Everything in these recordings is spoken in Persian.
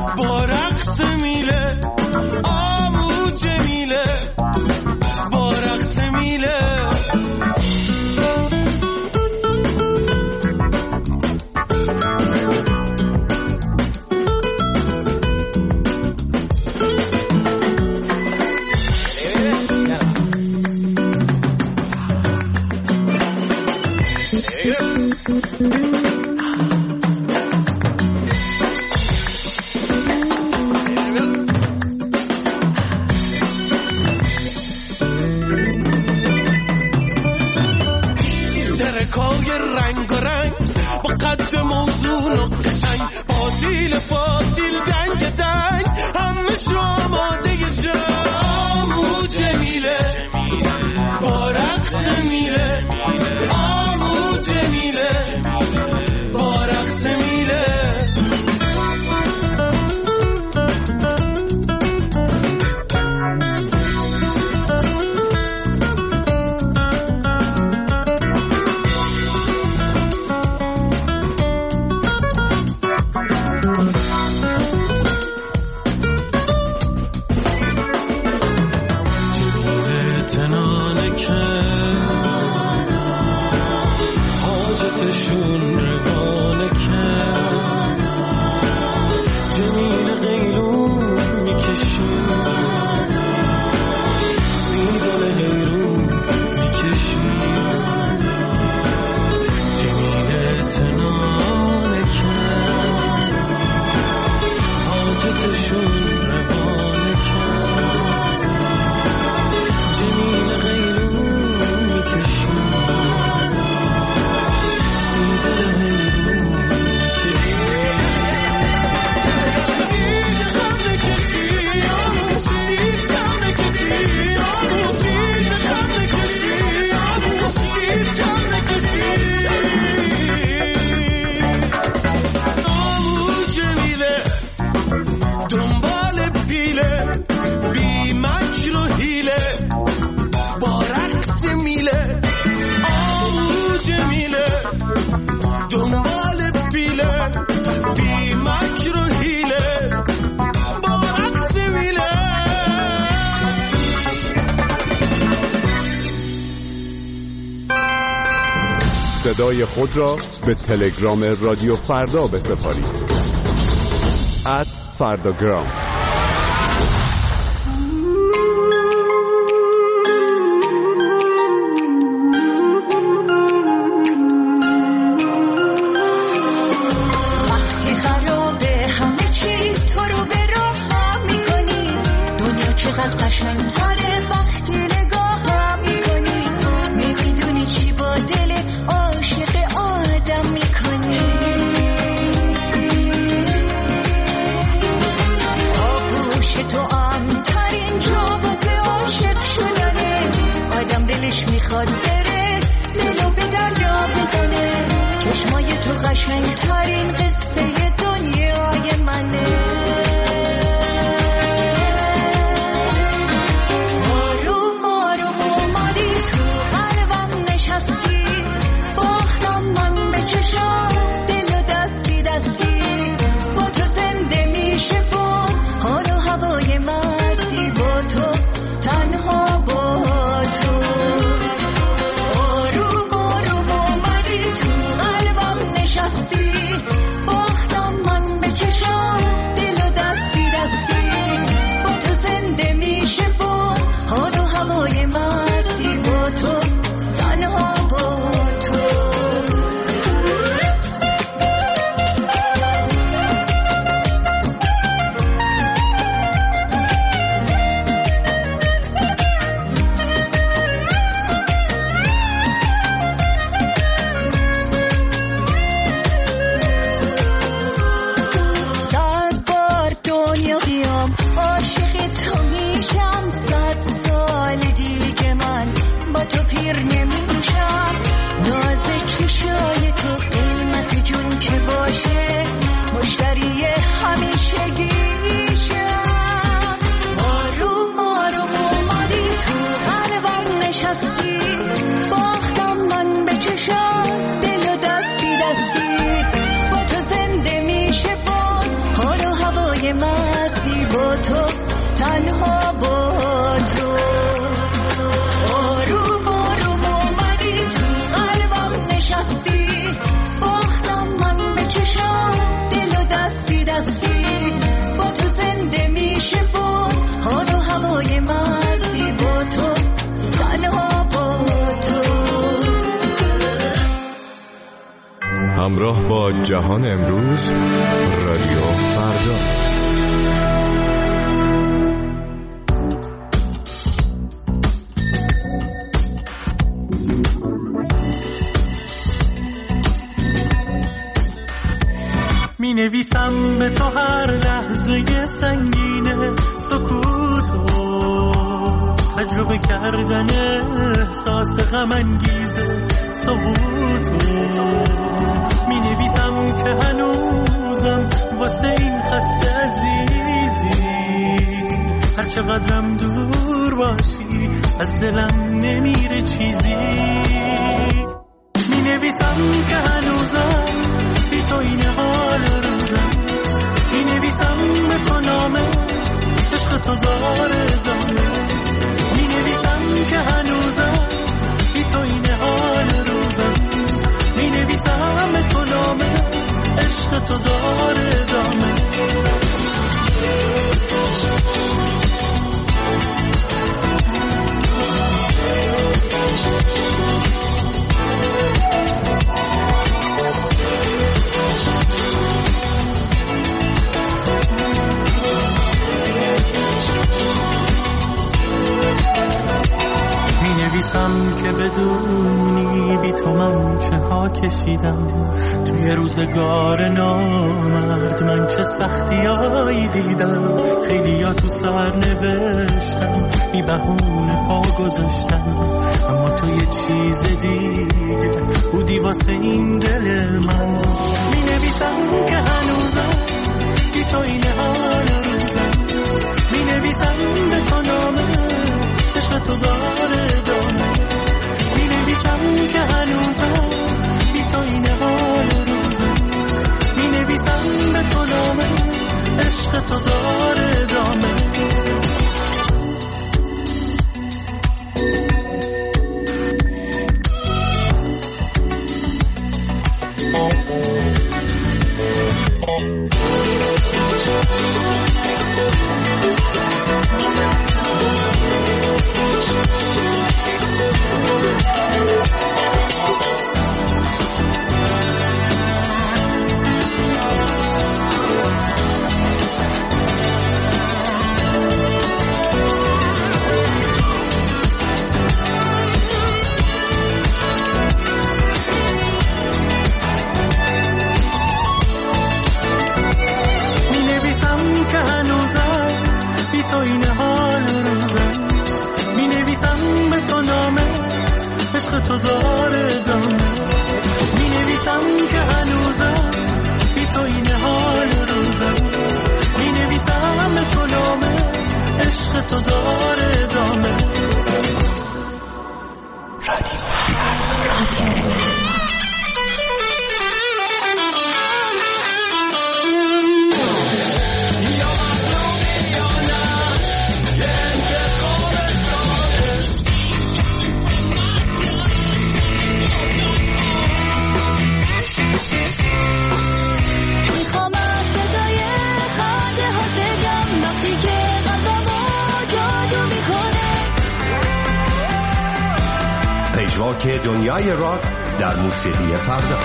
با رقص میله آمو جمیله با رقص میله درکای رنگ و رنگ با قد موزون و قشنگ پاتیل پاتیل دنگ دنگ همه شو آماده جنگ آمو جمیله با رقص میله آمو جمیله با رقص میله صدای خود را به تلگرام رادیو فردا بسپارید @فرداگرام. وقتی خرابه همه چی تو رو به راه میکنی، دنیا چقدر قشنگ‌تره وقتی نگاه میکنی، نمیدونی چی با دلت عاشق آدم میکنی. هوای مستی با تو، تنها با تو. آروم آروم اومدی تو قلبم نشستی، باختم من به چشم دل و دستی دستی، با تو زنده میشه با حال و هوای مستی با تو، تنها با تو. همراه با جهان امروز، رادیو فردا. می نویسم به تو هر لحظه سنگینه سکوتو، تجربه کردن احساس غم انگیزه سقوطو. می نویسم که هنوزم واسه این خسته عزیزی، هر چقدرم دور باشی از دلم نمیره چیزی. می نویسم که هنوزم بی تو این حال روزم، می نویسم به تو نامه عشق تو داره دامه. می نویسم که هنوزم بی تو این حال روزم، می نویسم به تو نامه عشق تو داره دامه. نویسم که بدونی بی تو من چه ها کشیدم، توی روزگار نامرد من چه سختیایی دیدم. خیلی ها تو سر نوشتم بی بهونه پا گذاشتم، اما تو یه چیز دیگه بودی واسه این دل من. می نویسم که هنوزم بی تو این حال روزم، می نویسم به تو نامه عشق تو داره دامه. می نویسم که هنوزم بی تو این حال روزم، می نویسم به تو نامه عشق تو داره دامه. تو این حال روزم، می نویسم به تو نامه عشق تو داره دامه. می نویسم که هنوزم بی تو این حال روزم، می نویسم به تو نامه عشق تو داره دامه. رادیو که دنیای راک در موسیقی فردا.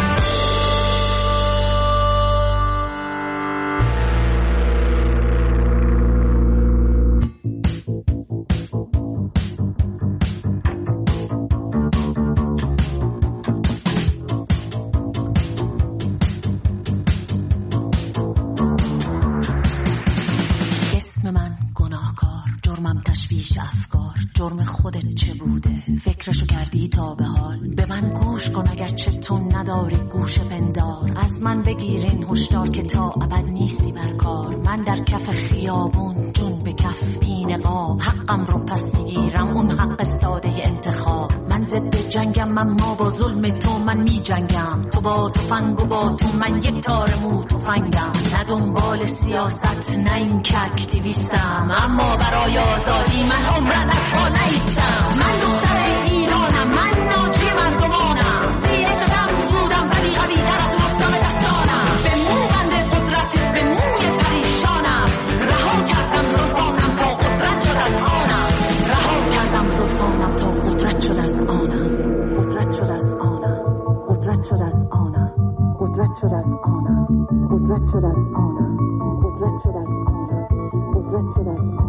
اسم من گناهکار، جرمم تشویش افکار، جرم خودت چه بوده فکرشو کردی تا به حال. به من گوش کن اگر چه تو نداری گوش پندار، از من بگیر این هشدار که تا ابد نیستی بر کار. من در کف خیابون جون به کف بی نقاب، حقم رو پس میگیرم اون حق ساده انتخاب. من ضد جنگم، اما با ظلم تو من می جنگم. تو با تفنگ و با تو، من یک تار مو تفنگم. نه دنبال سیاست نه این که اکتیویستم، اما برای آزادی من عمرن از پا نیستم. من دختر ایرانم، من ناجی مردمانم. زیر قدم بودم ولی قوی در از مستم دستانم. به مو بند قدرت، به موی پریشانم. رها کردم زلفانم تا قدرت شد از آنم. رها کردم زلفانم تا قدرت شد از آنم. قدرت شد از آنم. قدرت شد از آنم. قدرت شد از آنم. قدرت شد از آنم. قدرت شد از آنم. قدرت شد از آنم.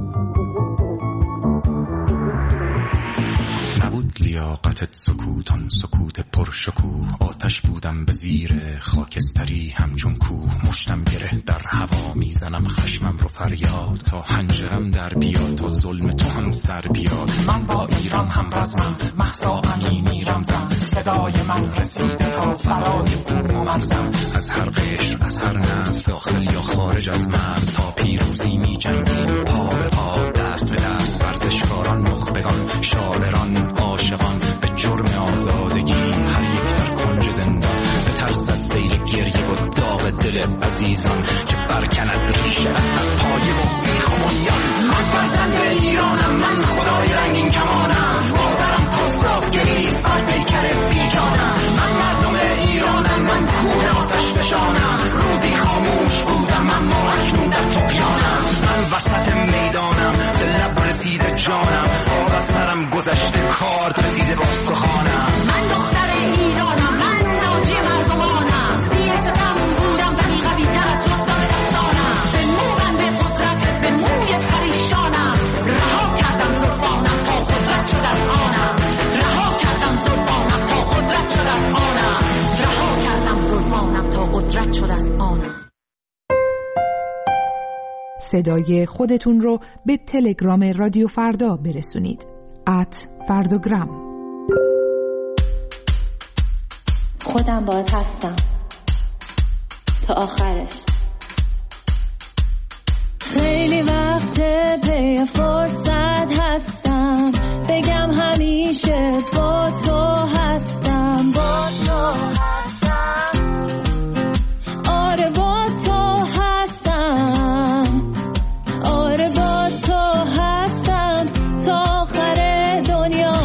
نبود لیاقتت سکوتان سکوت پرشکوه. آتش بودم به زیر خاکستری همچون کوه. مشتم گره در هوا میزنم خشمم رو فریاد. تا حنجرم در بیاد تا ظلم تو هم سر بیاد. من با ایران هم رزمم، مهسا امینی رمزم. صدای من رسیده تا فرای بوم و مرزم. از هر قشر از هر نسل داخل یا خارج از مرز. تا پیروزی می جنگیم پا به پا دست به دست. ورزشکاران نخبگان شاعران عاشقان به جرم آزادگی. هر یک در کنج زندان به ترس از سیل گریه و داغ دل عزیزان که برکند ریشه از پای و بیخویان. من فرزند ایرانم، من خدای رنگین کمانم. مادرم تا صبح گریست بر پیکر بیجانم. من مردم ایرانم، من کوه آتش فشانم. روزی خاموش بودم اما اکنون در طغیانم. من وسط میدانم به لب رسیده جانم. آب از سرم گذشته کارد رسیده به استخوانم. من دختر ایرانم، من ناجی مردمانم. زیر ستم بودم ولی قوی تر از مستم دستانم. به مو بند قدرت، به موی پریشانم. رها کردم زلفانم تا قدرت شد از آنم. رها کردم زلفانم تا قدرت شد از آنم. رها کردم زلفانم تا قدرت شد از آنم. صدای خودتون رو به تلگرام رادیو فردا برسونید. @فردوگرام. خودم باید هستم تا آخرش. خیلی وقت پی فرصت هستم بگم همیشه با تو هستم. با تو هستم. آره با تو هستم. آره با تو هستم تا آخر دنیا.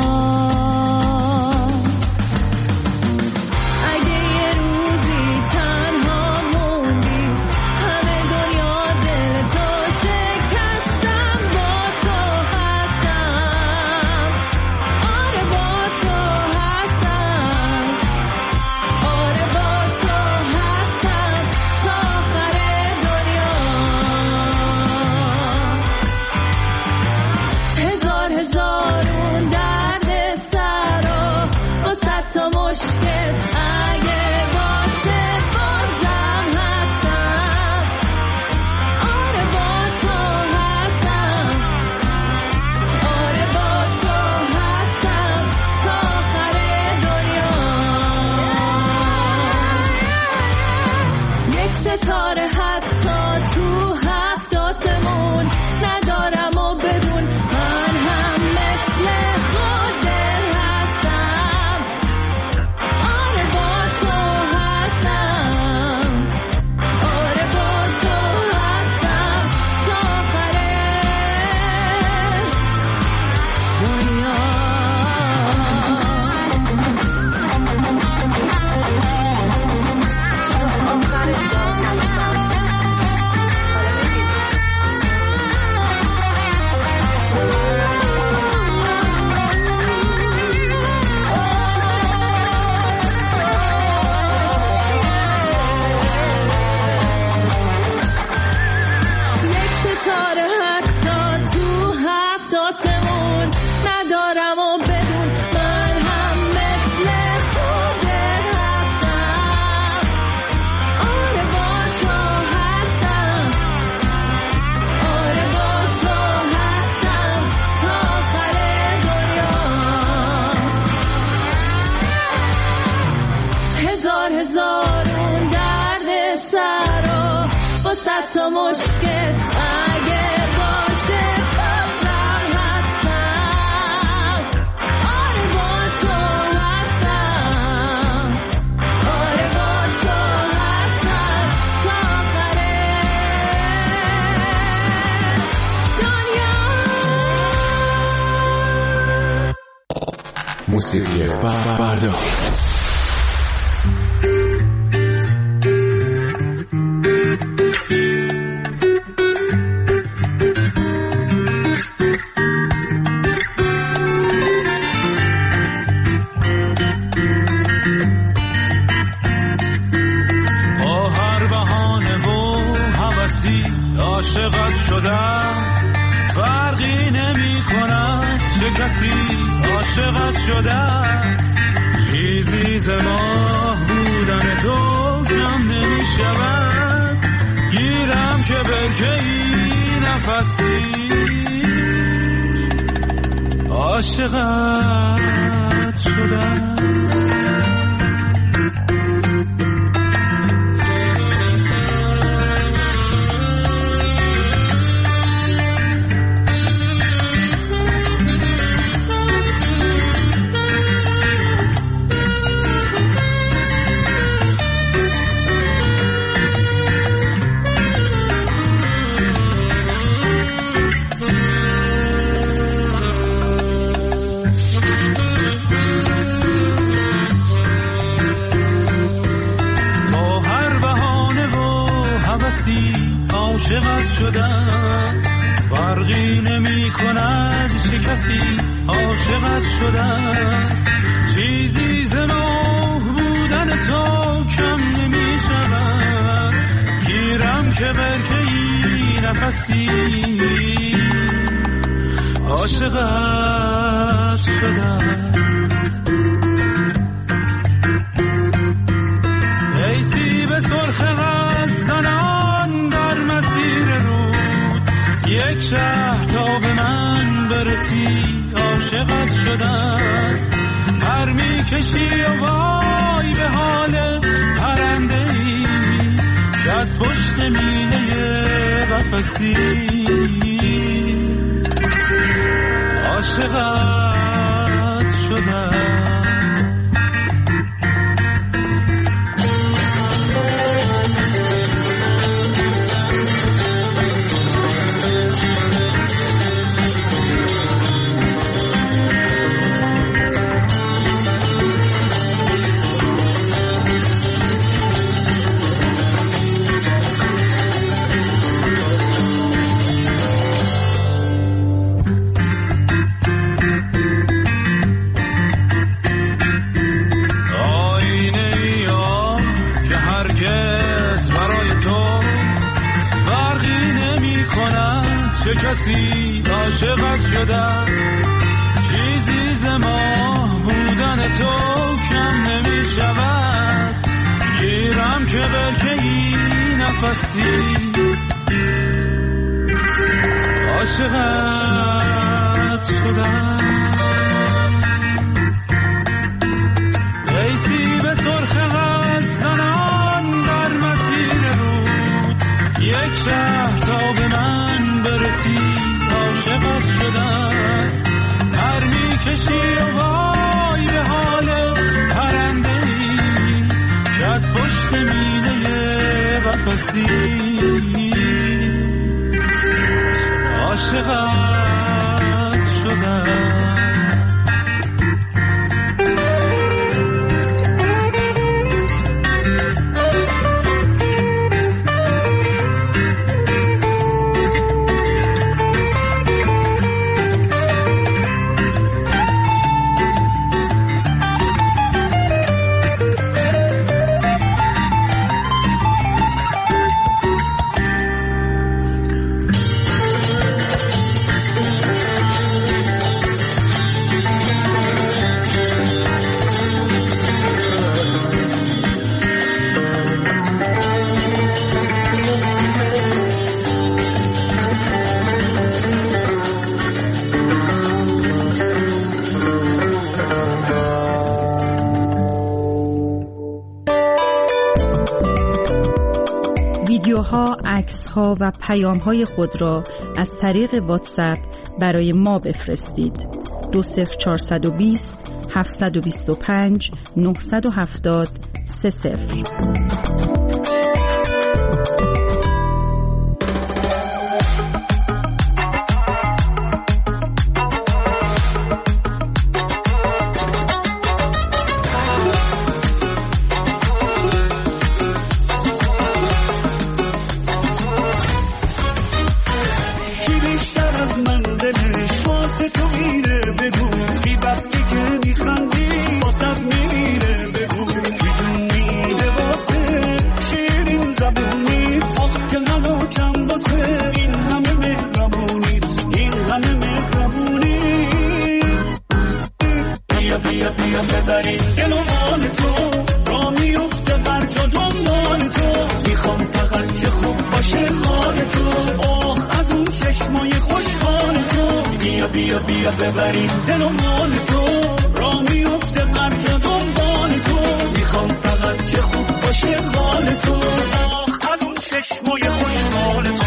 اگه یه روزی تنها موندی همه دنیا دل تو شکستم. با تو هستم. آره با تو هستم. آره با تو هستم تا آخر دنیا. هزار هزارون درد سر و با صد تا مشکل اگه باشه بازم هستم. آره با تو هستم. آره با تو هستم تا آخر دنیا. یک ستاره حتی تو هفت آسمون ندارم و بدون من هم مثل خودت هستم. آره با تو هستم. آره با تو هستم تا آخر دنیا. یک ستاره حتی تو هفت آسمون ندارم و بدون من هم مثل خودت هستم. آره با تو هستم. آره با تو هستم تا آخر دنیا. هزار هزارون درد سر و با صد تا مشکل اگه باشه بازم هستم. آره موسیقی فردا. عاشقت شده است فرقی نمی کند چه کسی عاشقت شده است چیزی ز ماه بودن تو کم نمی شود گیرم که برکه‌ای نفسی عاشقت شده است. عاشقت شدم فرقی نمی کند چه کسی عاشقت شدم چیزی ز ماه بودن تو کم نمی شود گیرم که برکه‌ای نفسی عاشقت شدم ای سیب سرخ قلب زنان در مسیر رود یک شهر تا به من برسی عاشقت شدم پر می کشی و وای به حال پرنده ای که از پشت میله قفسی عاشقت شدم چه کسی عاشقت شده چیزی ز ماه بودن تو کم نمی شود گیرم که برکه‌ای نفسی عاشقت شده ای سیب سرخ قلب زنان در مسیر رود یک شهر تا به من برسی عاشقت شدم پر می کشی و وای به حال پرنده ای که از پشت میله قفسی عاشقت شدم ویدیوها، عکس‌ها و پیام‌های خود را از طریق واتساپ برای ما بفرستید. 20420 725 970 30. تو، آخ از اون چشمای خوشحال تو. بیا بیا بیا ببریم دل و مال تو، را میفته هر جا دنبال تو. میخوام فقط که خوب باشه حال تو، آخ از اون چشمای خوشحال تو.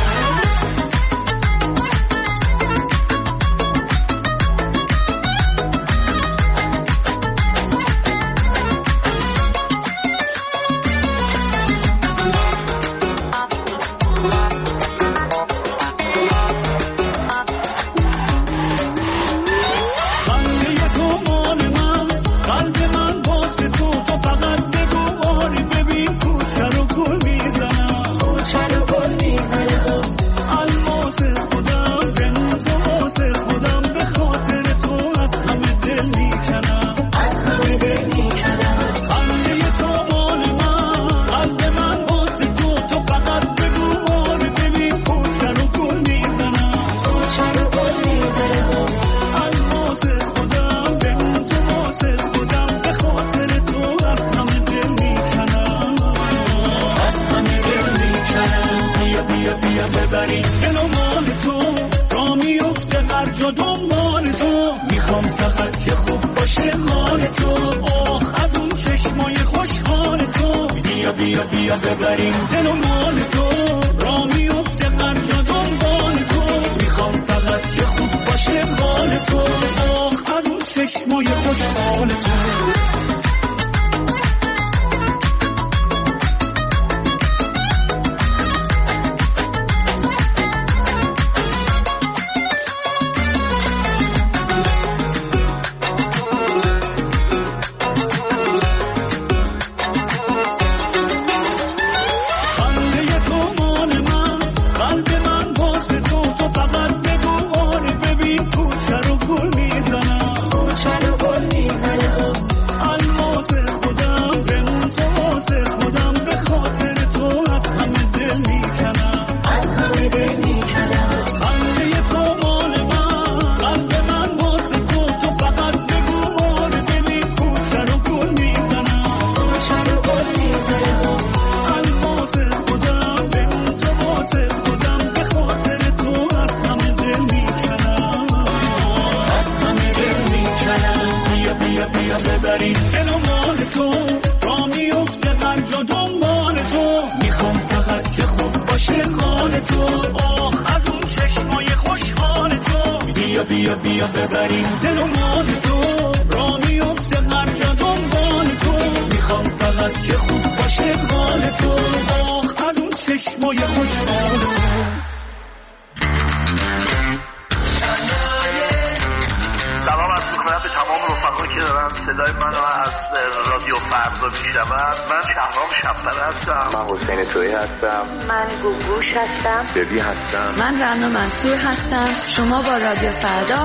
من رنا منصور هستم. شما با رادیو فردا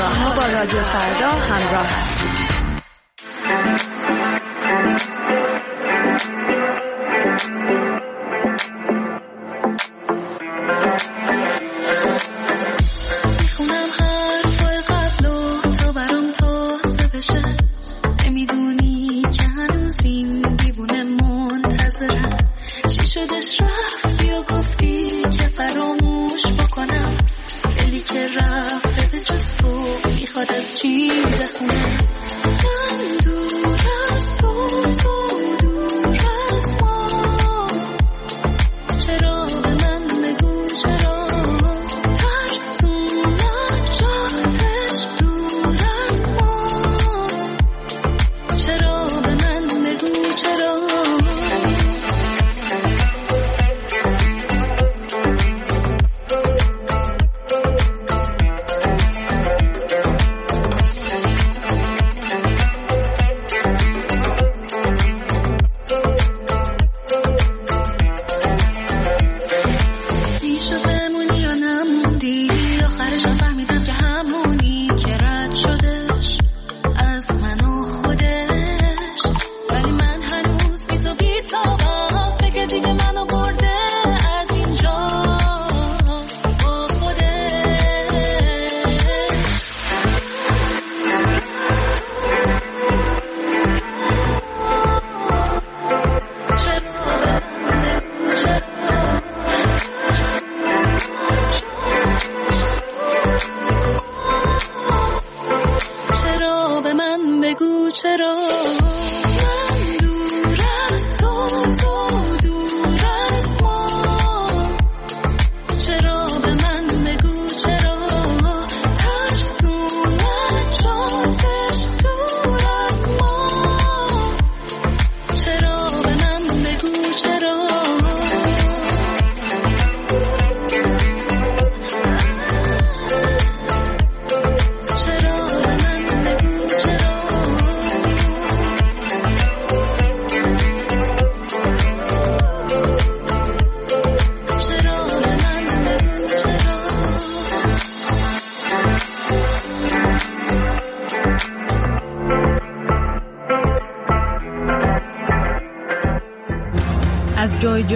همراه هستید. میخونم حرفای قبلو تا برام تازه بشه. نمیدونی که هنوز این دیوونه منتظرم. چی شدش رفتی و گفتی که فراموش بکنم. دلی که رفته به جز تو میخواد از چی بخونه. من دور از تو دور از ما. چرا به من بگو چرا ترسون نجاتش دور از ما. چرا به من بگو چرا.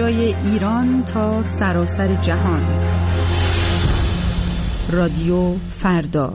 صدای ایران تا سراسر جهان. رادیو فردا.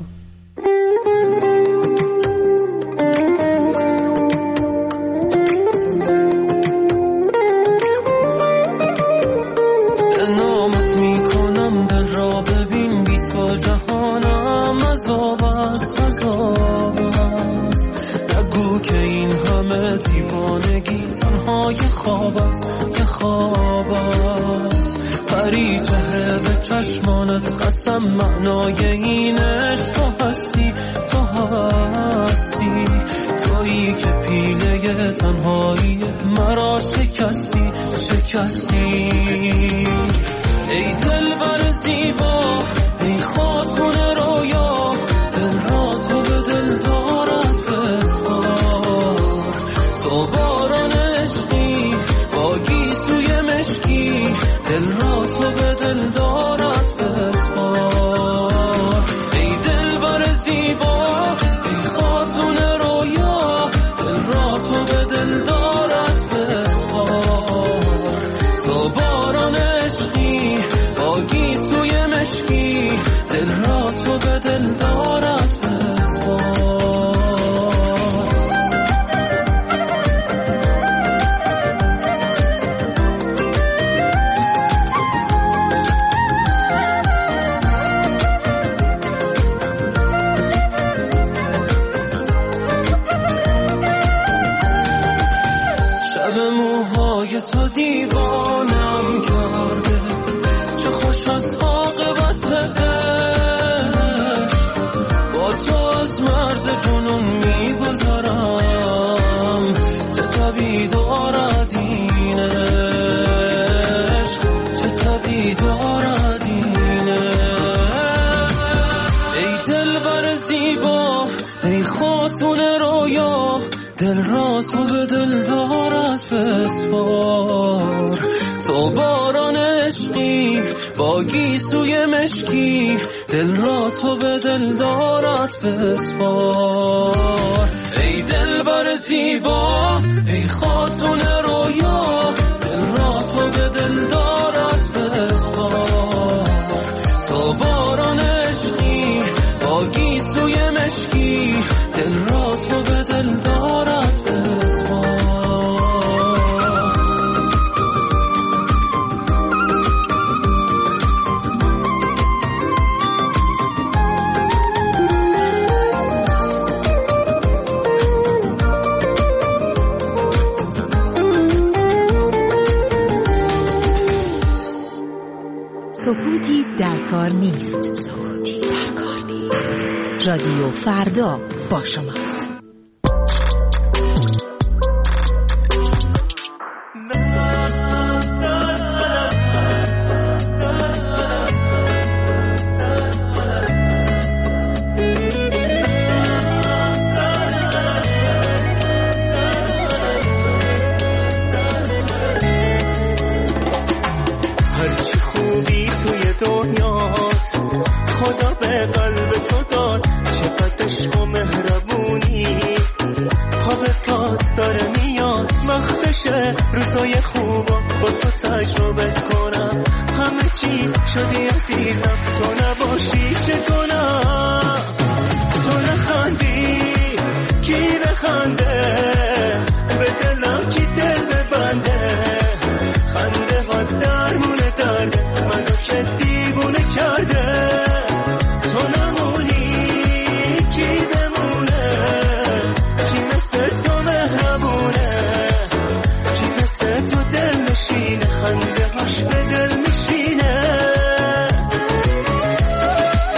نامت میکنم دل را ببین، بی تو جهانم عذاب است، عذاب است. نگو که این همه دیوانگی تنها یه خواب است، یه خواب است. پری چهره به چشمانت قسم، معنای اینش تو هستی، تو هستی. تویی که پیله تنهایی مرا شکستی، شکستی. ای دلبر زیبا، ای خاتون رویا، دل را تو به دل دارد بسپار. تو باران عشقی با گیسوی مشکی، دل را تو به دل دارد بسپار. ای دلبر زیبا، ای خاتون رویا، دل را تو به دل دارد بسپار. تو باران عشقی با گیسوی مشکی، دل را تو به دل دارد بسپار. شب موهای تو دیوانم کرده، چه خوش از عاقبت عشق. با تو از مرز جنون میگذرم، چه طبیع دارد این عشق، چه طبیع دارد این عشق. ای دلبر زیبا، ای خاتون رویا، دل را تو به دل دارد بسپار. تو باران عشقی با گیسوی مشکی، دل را تو به دل دارد بسپار. ای دلبر زیبا، ای خاتون رویا، دل را تو به دل دارد بسپار. تو باران عشقی با گیسوی مشکی، دل را تو به دل دارد بسپار. سکوتی در کار نیست، سکوتی در کار نیست. رادیو فردا با شماست. هرچی خوبی توی دنیاست، خدا به قلب تو داد، چقدر عشق و مهربونی. پا به پاس داره میاد، وقتشه روزای خوبا با تو تجربه کنم. همه چی شدی عزیزم، تو نباشی چه کنم؟ تو نخندی کی نخنده، به دلم کی دل ببنده. خنده ها درمونه درده، منو که دیوونه کرده. تو نمونی کی بمونه، کی مثل تو مهربونه، کی مثل تو دل نشینه، خنده هاش به دل میشینه.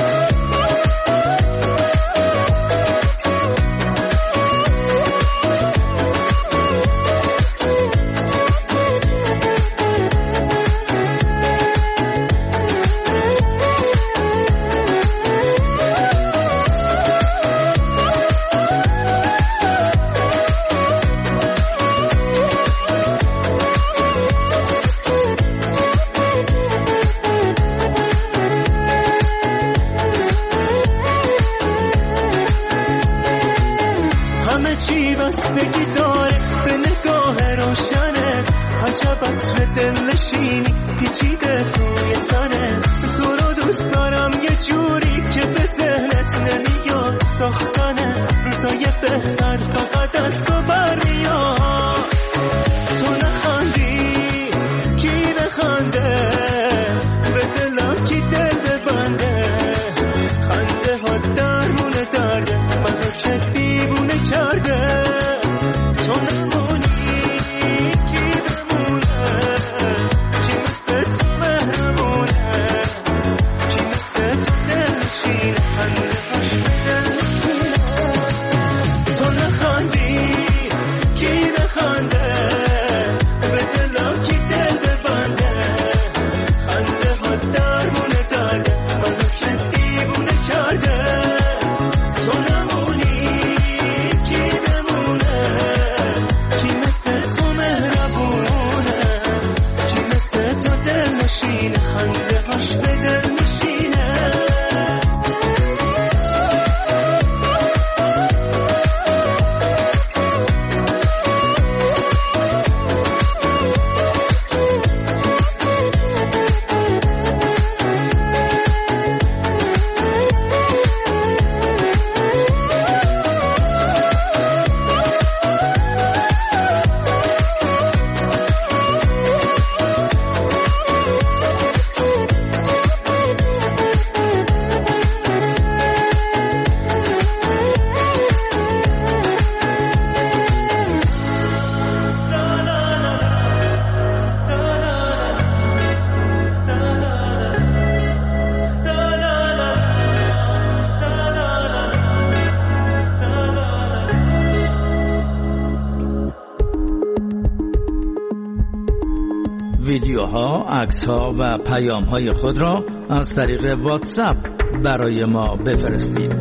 ویدیوها، عکس‌ها و پیام‌های خود را از طریق واتساپ برای ما بفرستید.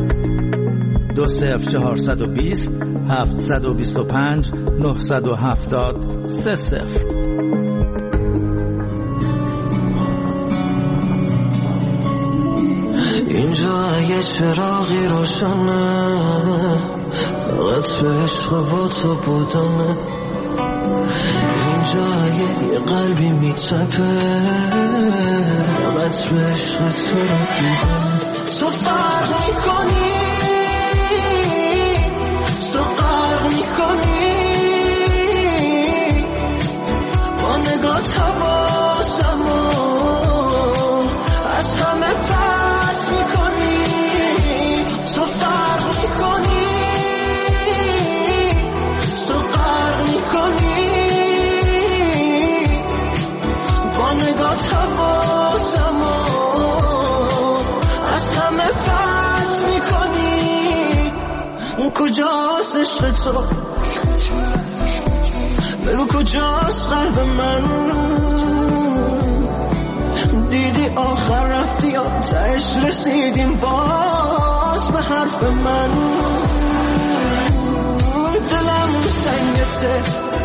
20420 725 970 30. اینجا یه چراغی روشنه، فقط به عشق با تو بودمه. اینجا یه قلبی میتپه، فقط به عشق تو رو دیدم. تو فرق میکنی، تو غرق میکنی، با نگاه حواسمو از همه پس میکنی. تو فرق میکنی، تو غرق میکنی، با نگاه حواسمو از همه پس میکنی. کجاست عشق تو؟ بگو کجاست قلب من؟ دیدی آخر رفتی یا تهش رسیدیم باز به حرف من؟ دلم سنگته،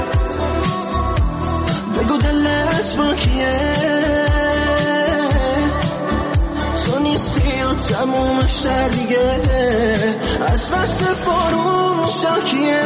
بگو دلت با کیه؟ تو نیستی و تموم شهر دیگه از دست بارون شاکیه.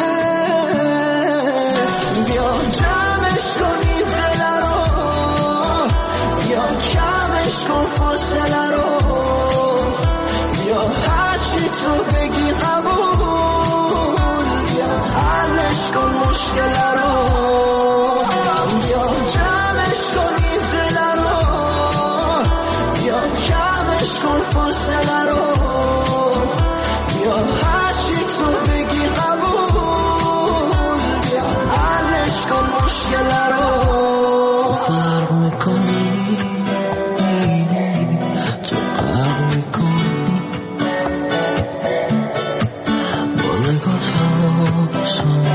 بیا جمعش کنی دل رو، بیا کمش کن فاصله رو، بیا هرچی تو بگی قبول، بیا حلش کن مشکل رو. بیا جمعش کنی دل رو، بیا کمش کن فاصله رو، بیا هرچی تو بگی قبول، بیا حلش کن مشکل رو. فرق میکنی، تو غرق میکنی، با نگات حواسمو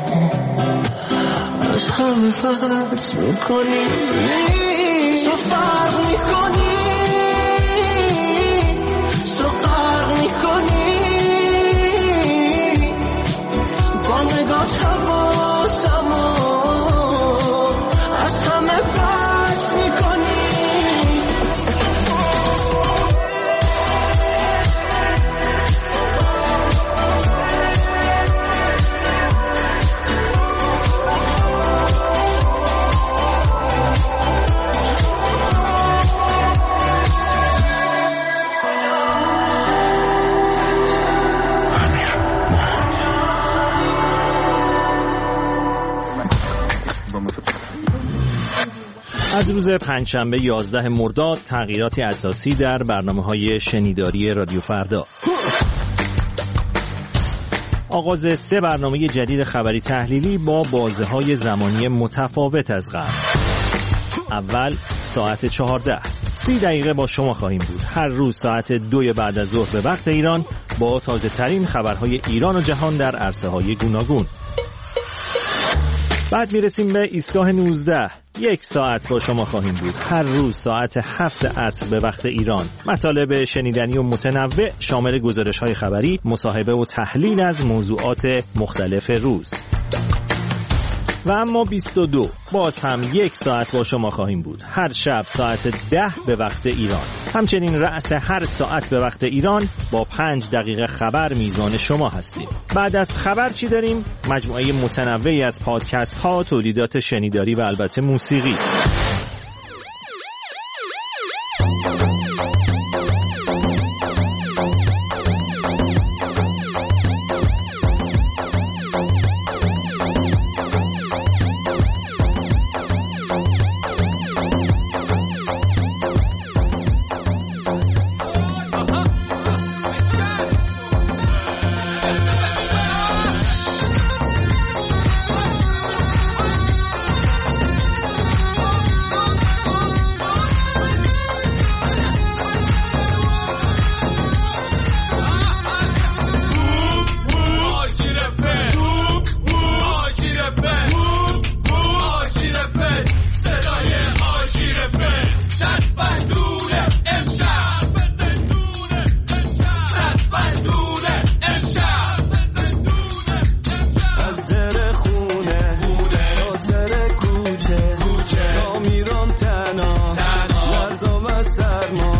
از همه فرق میکنی. تو فرق میکنی، تو غرق میکنی، با نگات حواسمو از همه پس میکنی. از روز پنجشنبه 11 مرداد تغییراتی اساسی در برنامه‌های شنیداری رادیو فردا. آغاز 3 برنامه جدید خبری تحلیلی با بازه‌های زمانی متفاوت از قبل. اول ساعت 14 30 دقیقه با شما خواهیم بود. هر روز ساعت 2 بعد از ظهر به وقت ایران با تازه ترین خبرهای ایران و جهان در عرصه‌های گوناگون. بعد میرسیم به ایستگاه 19. 1 ساعت با شما خواهیم بود. هر روز ساعت 7 عصر به وقت ایران. مطالب شنیدنی و متنوع شامل گزارش‌های خبری، مصاحبه و تحلیل از موضوعات مختلف روز. و اما 22 باز هم 1 ساعت با شما خواهیم بود. هر شب ساعت 10 به وقت ایران. همچنین رأس هر ساعت به وقت ایران با 5 دقیقه خبر میزان شما هستیم. بعد از خبر چی داریم؟ مجموعه متنوعی از پادکست ها، تولیدات شنیداری و البته موسیقی.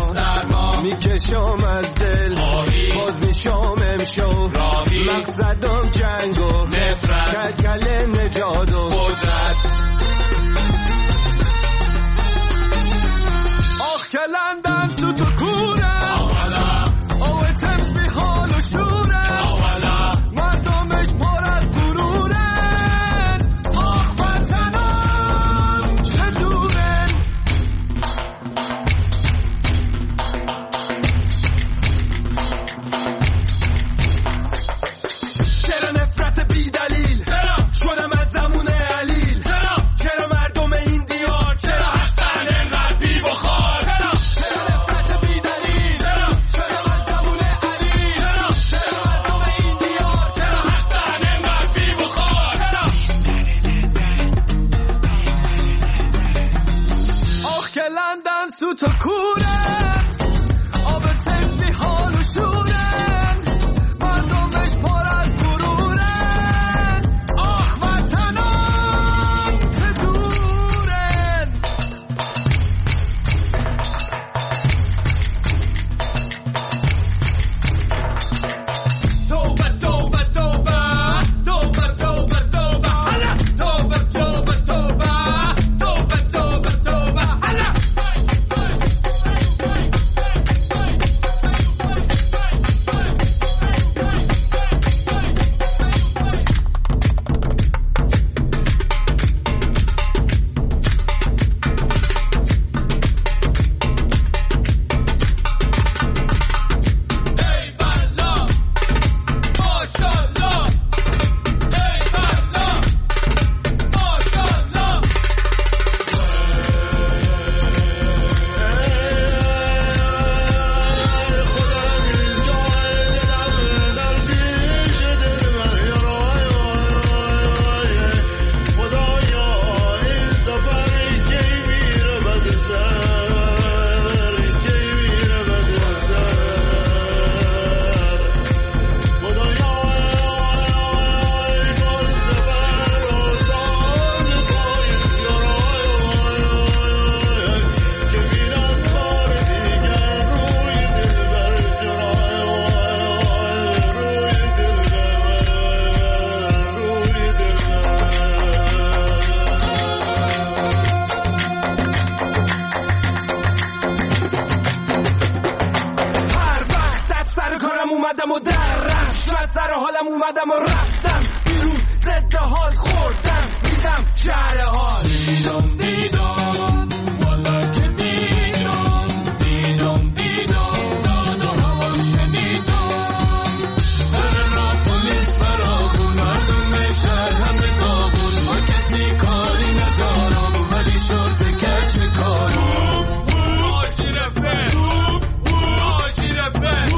سرما میکشم از دل باز میشم امشو مقصدم جنگ و نفرت کل نجات و قدرت آخ که لندن تو تو کوره آوه تمز بی حال و شوره مردمش پر از غرورن آخ وطنم چه دورن چرا نفرت بی دلیل شدم از زمون علیل چرا مردم این دیار چرا هستن انقدر بی بخار چرا نفرت بی دلیل شدم از زمون علیل چرا مردم این دیار چرا هستن انقدر بی بخار آخ که لندن سوت و کوره آب تمز بی حال و شورن مردمش پر از غرورن آخ وطنم چه دورن توبه توبه توبه توبه توبه توبه هلا توبه توبه توبه توبه توبه توبه هلا اومدم و درم شاید سر حالم اومدم و رفتم بیرون ضد حال خوردم میدم شهر حال دیدم دیدم والا که دیدم دیدم دیدم داد و هوام شنیدم سر را پلیس برابون مردم شهر همه داغون با کسی کاری ندارم ولی شد کچ کارم آشی رفته آشی رفته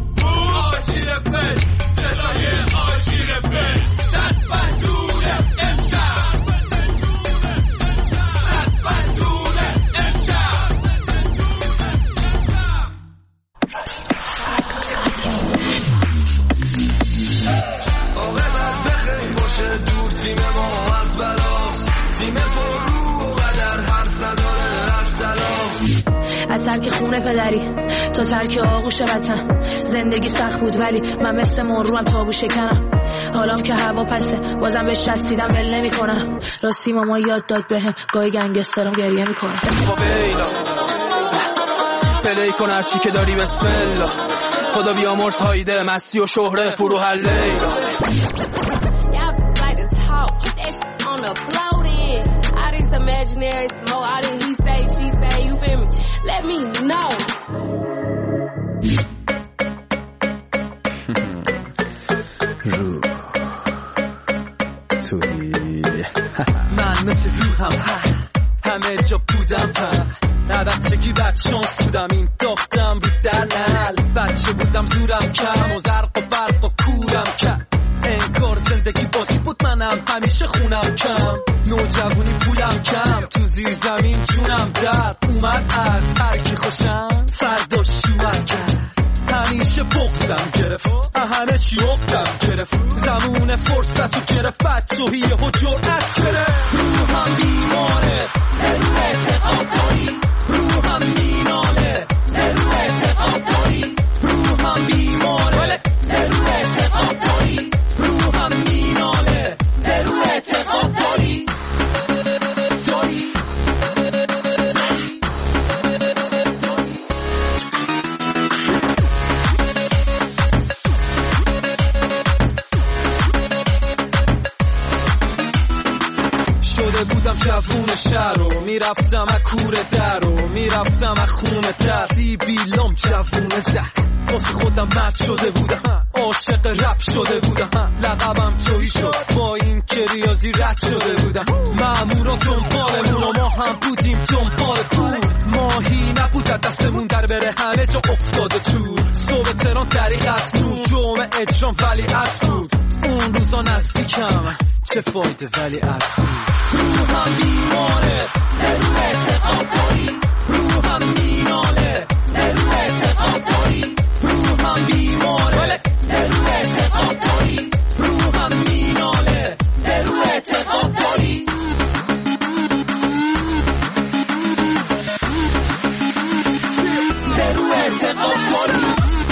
صدای آشیرفه دست بندونه امشب دست بندونه امشب آقابت بخیر باشه دور تیم ما از بلاست تیم پر رو و قدر حرف نداره از تلاست از ترک خونه پدری تا ترک آغوش وطن زندگی سخت بود ولی من مثل مروم تابو شکنم حالام که هوا پسه بازم بهش چسبیدم ول نمی‌کنم راستی ماما یاد داد بهم گاهی گنگسترم گریه میکنم پلی کن هرچی که داری بسم الله خدا بیامرز هایده مستی و شهره فروح لیلا imaginary smoke, all this he say, she say, you feel me? Let me know. من مثل روحم همه جا بودم نه بچگی بد شانس بودم این داختم رو در نل بچه بودم زورم کم و زرق و برق و کورم کم انگار زندگی بازی بود منم همیشه خونم کم نوجوانی پولم کم تو زیر زمین جونم درد اومد از هر کی خوشم فردا شوهر کرد همیشه بغزم گرفت همه چی افتم گرفت زمون فرصت و گرفت بدجوهیه و جرأت گرفت روحم بیماره اعتقاد داری روحم میناله جوون شهر و میرفتم از کوره در و میرفتم از خونه در سیبیلام جوون زهر واسه خودم مرد شده بودم عاشق رپ شده بودم لقبم تویی شد با این که ریاضی رد شده بودم مامورا دنبالمون و ما هم بودیم دنبال پول ماهی نبود دستمون در بره همه جا افتاده تو صبح تهران طریق از نور جمعه اجرام ولی از بود اون روزا نزدیکم چه فایده ولی از بود روحم بیماره نرو اعتقاد داری روحم میناله نرو اعتقاد داری روحم بیماره نرو اعتقاد داری روحم میناله نرو اعتقاد داری نرو اعتقاد داری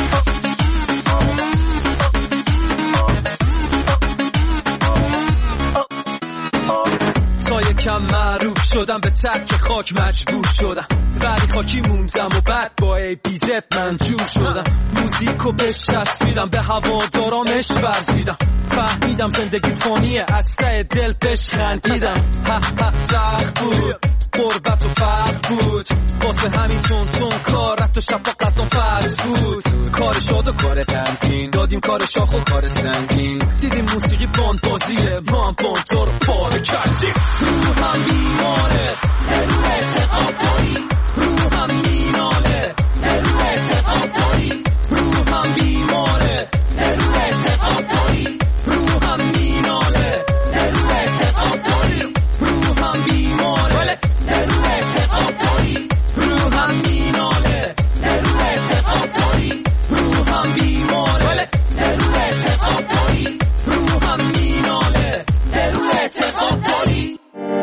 تا یکم معروف شدم به تک خاک مجبور شدم ولی خاکی موندم و بعد با ای بی زد من جور شدم موزیکو بچسبیدم به هوادارامش ورزیدم فهمیدم زندگی فانیه از ته دل بهش خندیدم سخت بود قربت و فرق بود واسه همین تون کار رفت و شب و قضا فرض بود کار شاد و کار غمگین دادیم کار شاخ و کار سنگین دیدیم موسیقی باند بازیه ما هم باندها رو پاره کردیم روحم بیماره نرو اعتقاد داری روحم میناله نرو اعتقاد داری روحم بیماره نرو اعتقاد داری روحم میناله نرو اعتقاد داری روحم بیماره نرو اعتقاد داری روحم میناله نرو اعتقاد داری روحم بیماره نرو اعتقاد داری روحم میناله نرو اعتقاد داری.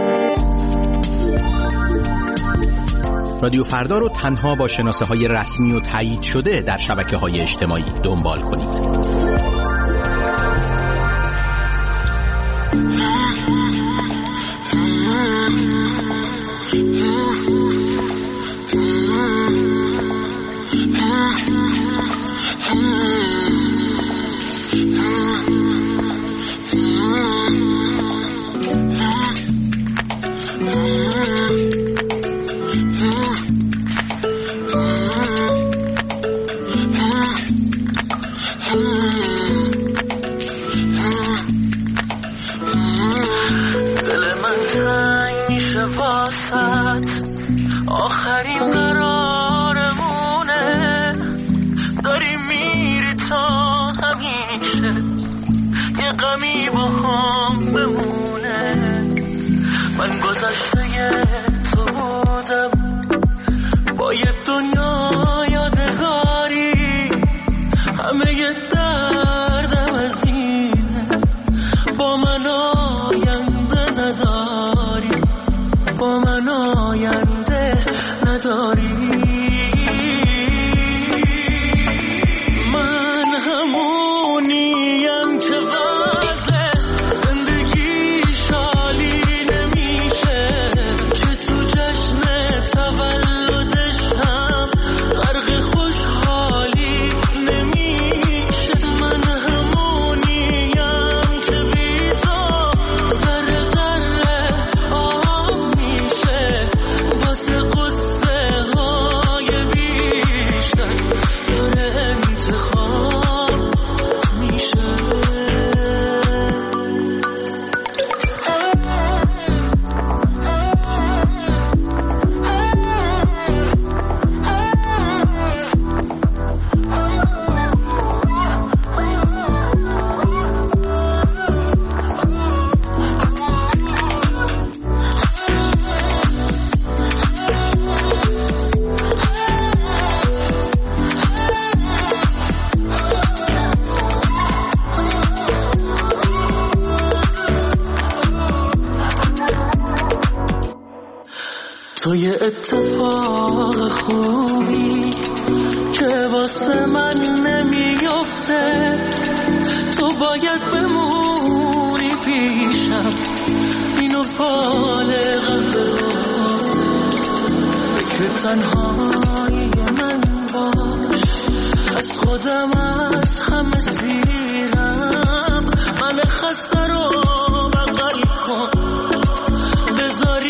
رادیو فردا رو تنها با شناسه های رسمی و تایید شده در شبکه های اجتماعی دنبال کنید. آخرین قرارمونه داری میری تا همیشه یه غمی با هم بمونه من گذشته تو بودم با یه دنیا یادگاری همه یه دردم از اینه با من آینده نداری با من آینده نداری من همونیم که وضع زندگی شالی نمیشه که تو جشن تولدش هم غرق خوشحالی نمیشه من همونیم که بی تو ذره ذره آب میشه واسه قصه های بیشتر داره انتخاب میشه تو یه اتفاق خوبی که واسه من نمیفته تو باید بمونی پیشم اینو فالقم که تنهایی من باش از خودم از همه سیرم من خسته رو بغل کن بذار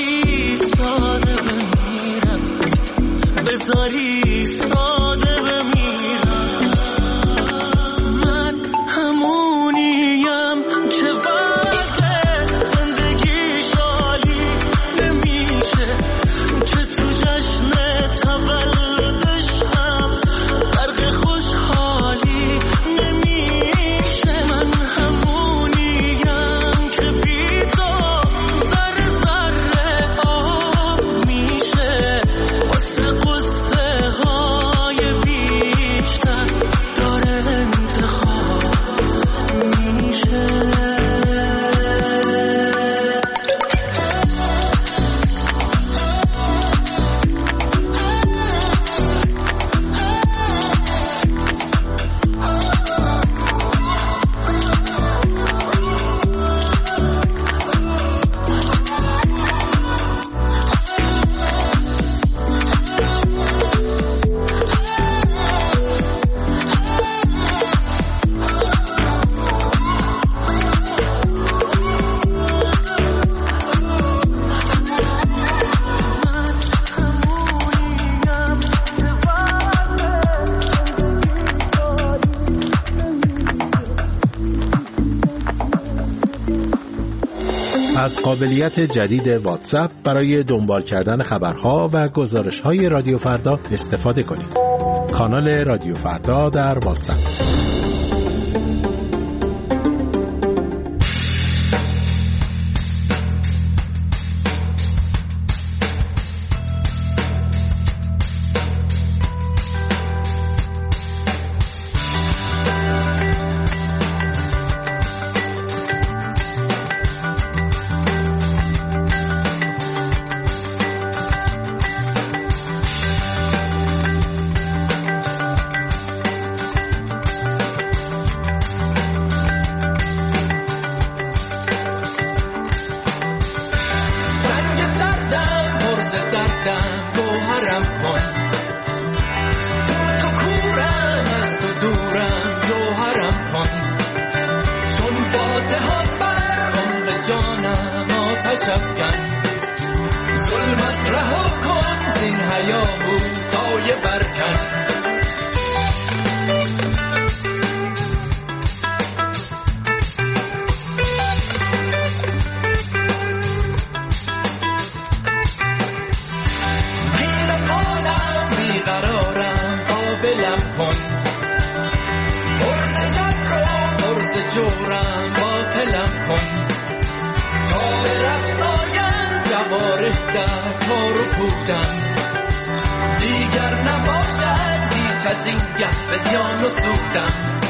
از قابلیت جدید واتساپ برای دنبال کردن خبرها و گزارش‌های رادیو فردا استفاده کنید. کانال رادیو فردا در واتساپ. دیگر نباشد هیچ از این گپ زیان و سودم